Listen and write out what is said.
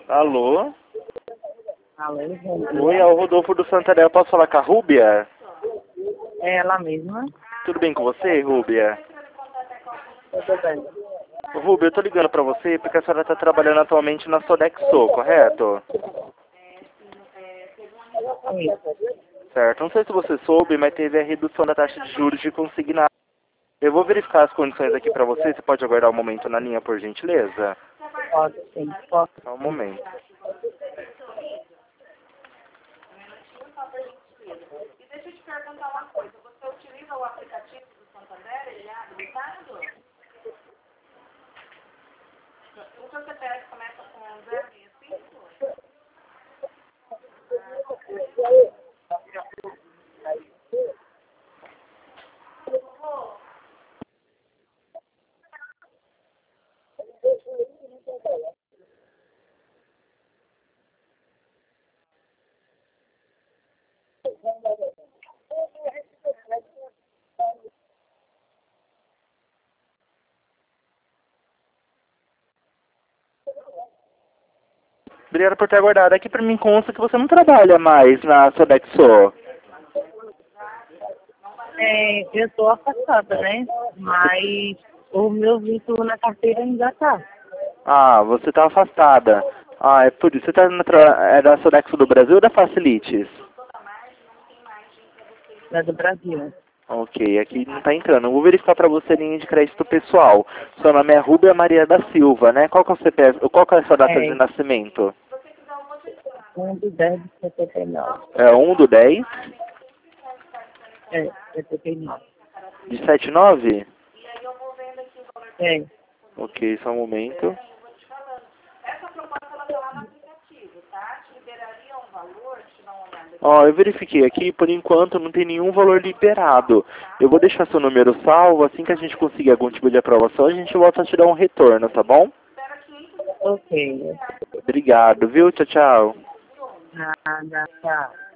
Alô? Alô, Oi, é o Rodolfo do Santander. Eu posso falar com a Rúbia? é ela mesma. Tudo bem com você, Rúbia? Tudo bem. Rúbia, eu tô ligando pra você porque a senhora tá trabalhando atualmente na Sodexo, correto? Isso. Certo. Não sei se você soube, mas teve a redução da taxa de juros de consignado. Eu vou verificar as condições aqui pra você. Você pode aguardar um momento na linha, por gentileza? Pode sim, pode. Só um momento. Obrigado por ter aguardado. Aqui pra mim consta que você não trabalha mais na Sodexo. Eu estou afastada, né? Mas o meu vínculo na carteira ainda tá. Ah, você tá afastada. Ah, é por isso. Você tá é da Sodexo do Brasil ou da Facilities? Da do Brasil. Ok, aqui não tá entrando. Eu vou verificar pra você a linha de crédito pessoal. Seu nome é Rúbia Maria da Silva, né? Qual que é o CPF, qual que é a sua data de É, nascimento? 1/10/79. É 1/10 É, 79. de 79? É, Ok, só um momento. Ó, eu verifiquei aqui, por enquanto não tem nenhum valor liberado. Eu vou deixar seu número salvo, assim que a gente conseguir algum tipo de aprovação, a gente volta a te dar um retorno, tá bom? ok. Obrigado, viu? Tchau, tchau. Nada, tchau.